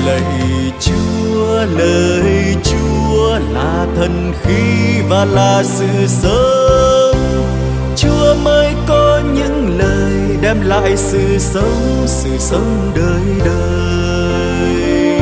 Lạy Chúa, lời Chúa là thần khí và là sự sống. Chúa mới có những lời đem lại sự sống đời đời.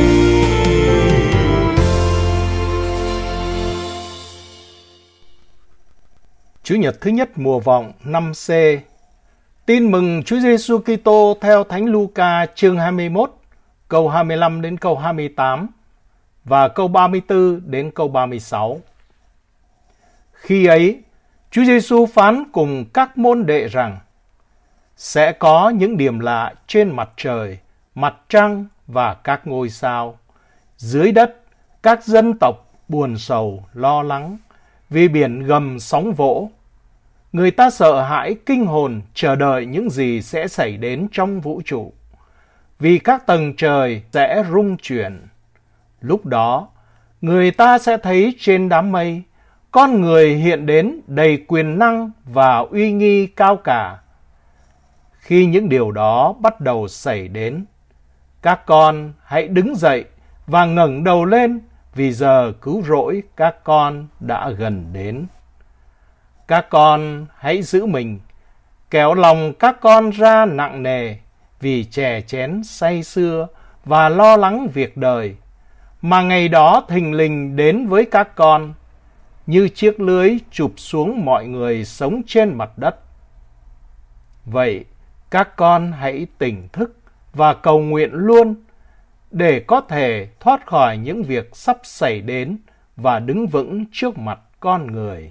Chủ nhật thứ nhất mùa vọng năm C. Tin mừng Chúa Giêsu Kitô theo Thánh Luca chương 21, câu 25 đến câu 28 và câu 34 đến câu 36. Khi ấy, Chúa Giêsu phán cùng các môn đệ rằng: sẽ có những điểm lạ trên mặt trời, mặt trăng và các ngôi sao. Dưới đất, các dân tộc buồn sầu, lo lắng vì biển gầm sóng vỗ. Người ta sợ hãi kinh hồn chờ đợi những gì sẽ xảy đến trong vũ trụ, vì các tầng trời sẽ rung chuyển. Lúc đó, người ta sẽ thấy trên đám mây con người hiện đến đầy quyền năng và uy nghi cao cả. Khi những điều đó bắt đầu xảy đến, các con hãy đứng dậy và ngẩng đầu lên, vì giờ cứu rỗi các con đã gần đến. Các con hãy giữ mình, kẻo lòng các con ra nặng nề vì chè chén say sưa và lo lắng việc đời, mà ngày đó thình lình đến với các con như chiếc lưới chụp xuống mọi người sống trên mặt đất. Vậy, các con hãy tỉnh thức và cầu nguyện luôn để có thể thoát khỏi những việc sắp xảy đến và đứng vững trước mặt con người.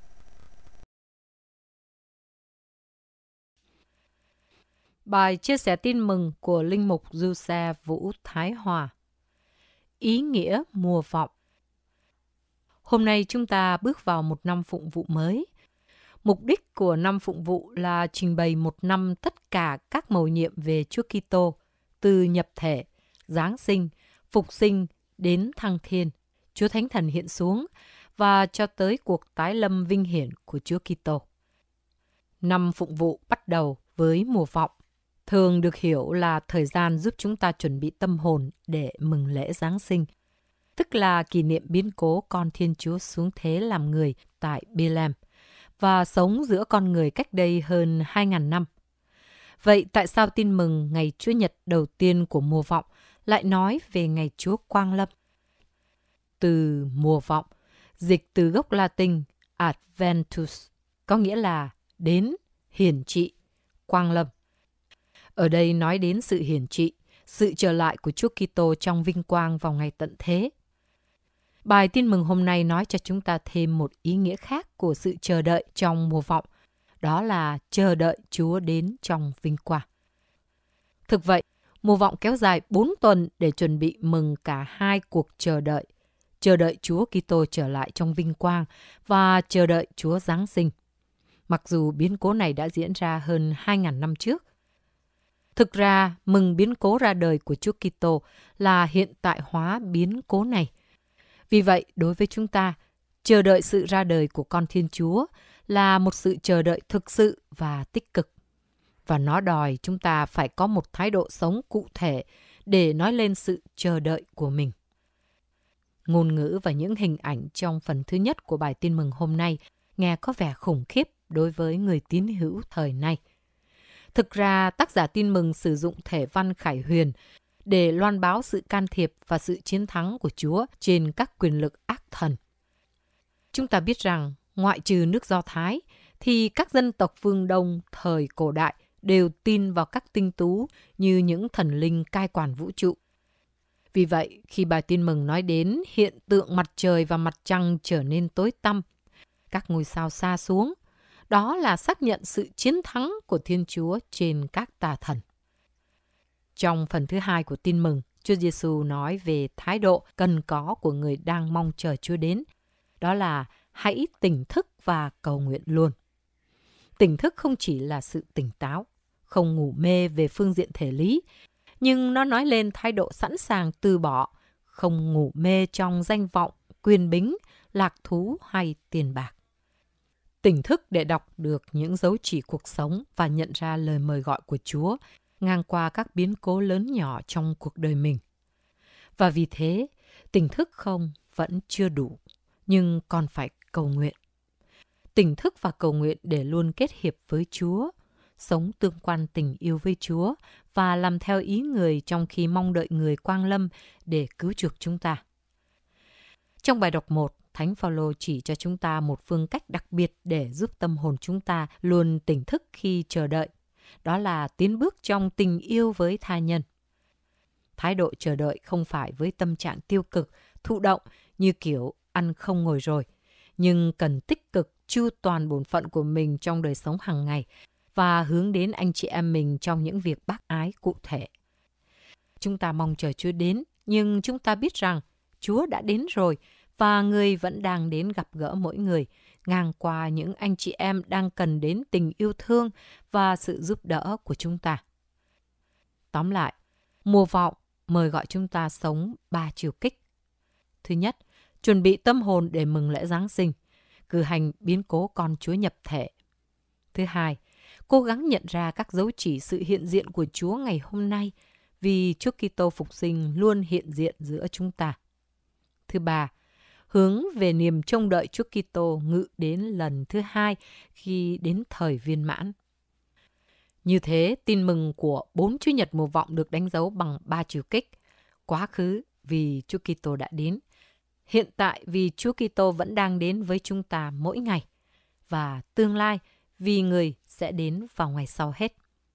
Bài chia sẻ tin mừng của Linh mục Du-xe Vũ Thái Hòa. Ý nghĩa mùa vọng. Hôm nay chúng ta bước vào một năm phụng vụ mới. Mục đích của năm phụng vụ là trình bày một năm tất cả các mầu nhiệm về Chúa Kitô, từ nhập thể, giáng sinh, phục sinh đến thăng thiên, Chúa Thánh Thần hiện xuống và cho tới cuộc tái lâm vinh hiển của Chúa Kitô. Năm phụng vụ bắt đầu với mùa vọng, thường được hiểu là thời gian giúp chúng ta chuẩn bị tâm hồn để mừng lễ Giáng sinh, tức là kỷ niệm biến cố con Thiên Chúa xuống thế làm người tại Bethlehem và sống giữa con người cách đây hơn 2.000 năm. Vậy tại sao tin mừng ngày Chúa Nhật đầu tiên của mùa vọng lại nói về ngày Chúa Quang Lâm? Từ mùa vọng, dịch từ gốc Latin adventus, có nghĩa là đến, hiển trị, Quang Lâm. Ở đây nói đến sự hiển trị, sự trở lại của Chúa Kitô trong vinh quang vào ngày tận thế. Bài tin mừng hôm nay nói cho chúng ta thêm một ý nghĩa khác của sự chờ đợi trong mùa vọng, đó là chờ đợi Chúa đến trong vinh quang. Thực vậy, mùa vọng kéo dài 4 tuần để chuẩn bị mừng cả hai cuộc chờ đợi Chúa Kitô trở lại trong vinh quang và chờ đợi Chúa Giáng sinh. Mặc dù biến cố này đã diễn ra hơn 2.000 năm trước. Thực ra, mừng biến cố ra đời của Chúa Kitô là hiện tại hóa biến cố này. Vì vậy, đối với chúng ta, chờ đợi sự ra đời của con Thiên Chúa là một sự chờ đợi thực sự và tích cực. Và nó đòi chúng ta phải có một thái độ sống cụ thể để nói lên sự chờ đợi của mình. Ngôn ngữ và những hình ảnh trong phần thứ nhất của bài tin mừng hôm nay nghe có vẻ khủng khiếp đối với người tín hữu thời nay. Thực ra, tác giả tin mừng sử dụng thể văn khải huyền để loan báo sự can thiệp và sự chiến thắng của Chúa trên các quyền lực ác thần. Chúng ta biết rằng, ngoại trừ nước Do Thái, thì các dân tộc phương Đông thời cổ đại đều tin vào các tinh tú như những thần linh cai quản vũ trụ. Vì vậy, khi bài tin mừng nói đến hiện tượng mặt trời và mặt trăng trở nên tối tăm, các ngôi sao sa xuống, đó là xác nhận sự chiến thắng của Thiên Chúa trên các tà thần. Trong phần thứ hai của tin mừng, Chúa Giêsu nói về thái độ cần có của người đang mong chờ Chúa đến. Đó là hãy tỉnh thức và cầu nguyện luôn. Tỉnh thức không chỉ là sự tỉnh táo, không ngủ mê về phương diện thể lý, nhưng nó nói lên thái độ sẵn sàng từ bỏ, không ngủ mê trong danh vọng, quyền bính, lạc thú hay tiền bạc. Tỉnh thức để đọc được những dấu chỉ cuộc sống và nhận ra lời mời gọi của Chúa ngang qua các biến cố lớn nhỏ trong cuộc đời mình. Và vì thế, tỉnh thức không vẫn chưa đủ, nhưng còn phải cầu nguyện. Tỉnh thức và cầu nguyện để luôn kết hiệp với Chúa, sống tương quan tình yêu với Chúa và làm theo ý người trong khi mong đợi người quang lâm để cứu chuộc chúng ta. Trong bài đọc 1, Thánh Phaolô chỉ cho chúng ta một phương cách đặc biệt để giúp tâm hồn chúng ta luôn tỉnh thức khi chờ đợi. Đó là tiến bước trong tình yêu với tha nhân. Thái độ chờ đợi không phải với tâm trạng tiêu cực, thụ động như kiểu ăn không ngồi rồi, nhưng cần tích cực chu toàn bổn phận của mình trong đời sống hàng ngày và hướng đến anh chị em mình trong những việc bác ái cụ thể. Chúng ta mong chờ Chúa đến, nhưng chúng ta biết rằng Chúa đã đến rồi và người vẫn đang đến gặp gỡ mỗi người, ngang qua những anh chị em đang cần đến tình yêu thương và sự giúp đỡ của chúng ta. Tóm lại, mùa vọng mời gọi chúng ta sống 3 chiều kích. Thứ nhất, chuẩn bị tâm hồn để mừng lễ Giáng sinh, cử hành biến cố con Chúa nhập thể. Thứ hai, cố gắng nhận ra các dấu chỉ sự hiện diện của Chúa ngày hôm nay, vì Chúa Kitô phục sinh luôn hiện diện giữa chúng ta. Thứ ba, hướng về niềm trông đợi Chúa Kitô ngự đến lần thứ hai khi đến thời viên mãn. Như thế, tin mừng của 4 Chúa Nhật mùa vọng được đánh dấu bằng 3 chiều kích. Quá khứ vì Chúa Kitô đã đến. Hiện tại vì Chúa Kitô vẫn đang đến với chúng ta mỗi ngày. Và tương lai vì người sẽ đến vào ngày sau hết.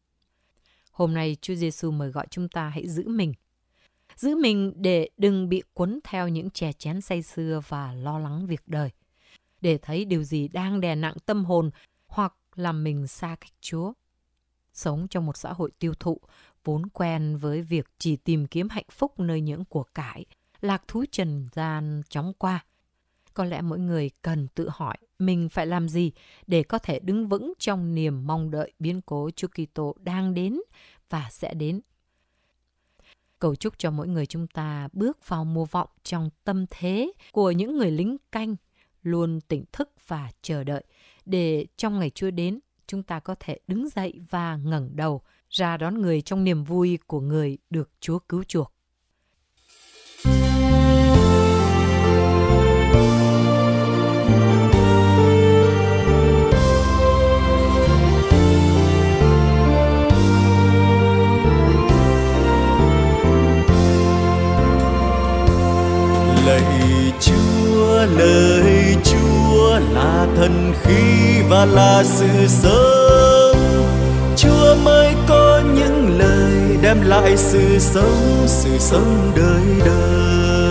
Hôm nay Chúa Giêsu mời gọi chúng ta hãy giữ mình. Giữ mình để đừng bị cuốn theo những chè chén say sưa và lo lắng việc đời. Để thấy điều gì đang đè nặng tâm hồn hoặc làm mình xa cách Chúa. Sống trong một xã hội tiêu thụ, vốn quen với việc chỉ tìm kiếm hạnh phúc nơi những của cải, lạc thú trần gian chóng qua. Có lẽ mỗi người cần tự hỏi mình phải làm gì để có thể đứng vững trong niềm mong đợi biến cố Chúa Kitô đang đến và sẽ đến. Cầu chúc cho mỗi người chúng ta bước vào mùa vọng trong tâm thế của những người lính canh, luôn tỉnh thức và chờ đợi, để trong ngày Chúa đến, chúng ta có thể đứng dậy và ngẩng đầu ra đón người trong niềm vui của người được Chúa cứu chuộc. Lời Chúa là thần khí và là sự sống. Chúa mới có những lời đem lại sự sống đời đời.